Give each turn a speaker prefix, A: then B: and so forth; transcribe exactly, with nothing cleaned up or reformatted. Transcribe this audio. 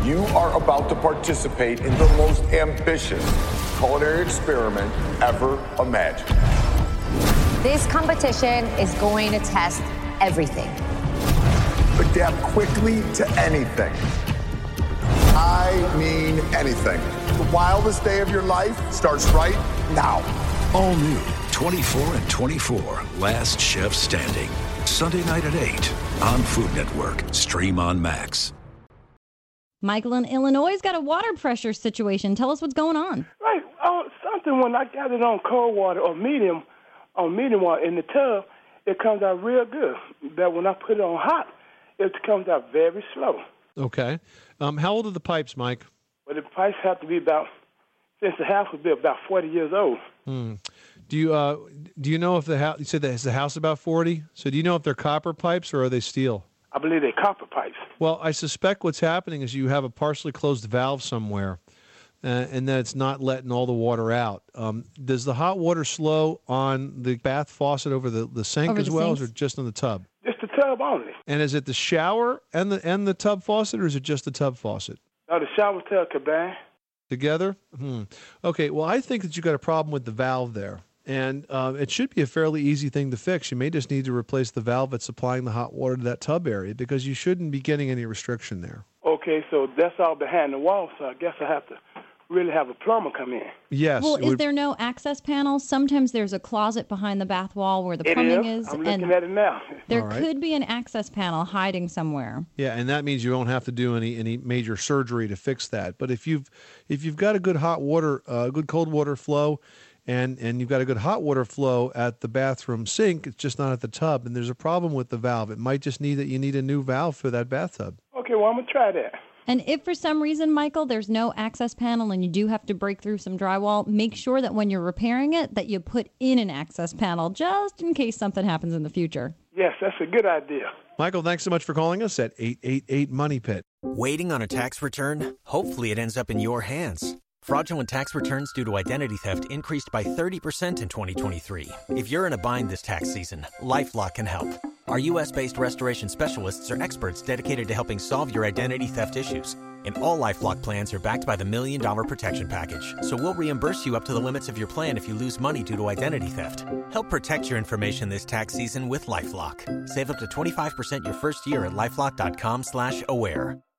A: You are about to participate in the most ambitious culinary experiment ever imagined.
B: This competition is going to test everything.
A: Adapt quickly to anything. I mean anything. The wildest day of your life starts right now.
C: All new, twenty-four and twenty-four, Last Chef Standing. Sunday night at eight on Food Network. Stream on Max.
D: Michael in Illinois has got a water pressure situation. Tell us what's going on.
E: Right. Uh, something when I got it on cold water or medium, on medium water in the tub, it comes out real good. But when I put it on hot, it comes out very slow.
F: Okay. Um, how old are the pipes, Mike?
E: Well, the pipes have to be about, since the house was built, about forty years old.
F: Hmm. Do you uh, do you know if the house, you said that is the house about forty? So do you know if they're copper pipes or are they steel?
E: I believe they're copper pipes.
F: Well, I suspect what's happening is you have a partially closed valve somewhere, uh, and that it's not letting all the water out. Um, does the hot water slow on the bath faucet over the, the sink
D: Over
F: as
D: the
F: well,
D: sinks?
F: or just on the tub?
E: Just the tub only.
F: And is it the shower and the and the tub faucet, or is it just the tub faucet?
E: Now the shower tub combined.
F: Together? Hmm. Okay, well, I think that you've got a problem with the valve there. And uh, it should be a fairly easy thing to fix. You may just need to replace the valve that's supplying the hot water to that tub area because you shouldn't be getting any restriction there.
E: Okay, so that's all behind the wall, so I guess I have to really have a plumber come in.
F: Yes.
D: Well,
F: it
D: is
F: would-
D: there no access panel? Sometimes there's a closet behind the bath wall where the
E: It
D: plumbing
E: is.
D: is.
E: I'm
D: and
E: looking at it now.
D: there
F: All right.
D: could be an access panel hiding somewhere.
F: Yeah, and that means you don't have to do any, any major surgery to fix that. But if you've if you've got a good hot water, uh, good cold water flow, and and you've got a good hot water flow at the bathroom sink, it's just not at the tub, and there's a problem with the valve. It might just need that you need a new valve for that bathtub.
E: Okay, well, I'm going to try that.
D: And if for some reason, Michael, there's no access panel and you do have to break through some drywall, make sure that when you're repairing it, that you put in an access panel just in case something happens in the future.
E: Yes, that's a good idea.
F: Michael, thanks so much for calling us at eight eight eight, money pit.
G: Waiting on a tax return? Hopefully it ends up in your hands. Fraudulent tax returns due to identity theft increased by thirty percent in twenty twenty-three. If you're in a bind this tax season, LifeLock can help. Our U S based restoration specialists are experts dedicated to helping solve your identity theft issues. And all LifeLock plans are backed by the Million Dollar Protection Package. So we'll reimburse you up to the limits of your plan if you lose money due to identity theft. Help protect your information this tax season with LifeLock. Save up to twenty-five percent your first year at LifeLock.com slash aware.